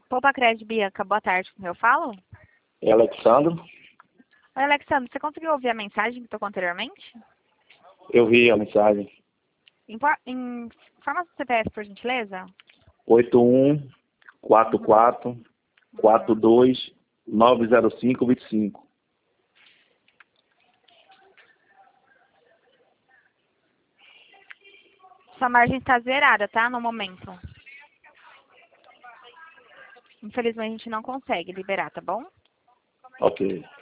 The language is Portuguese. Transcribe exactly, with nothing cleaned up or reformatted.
Poupa Crédito Bianca, boa tarde, como eu falo? É Alexandro. Oi, Alexandre, você conseguiu ouvir a mensagem que tocou anteriormente? Eu vi a mensagem. Infor- Informa o C P F, por gentileza. oito um quatro quatro quatro dois nove zero cinco dois cinco. Sua margem está zerada, tá? No momento. Infelizmente, a gente não consegue liberar, tá bom? Ok.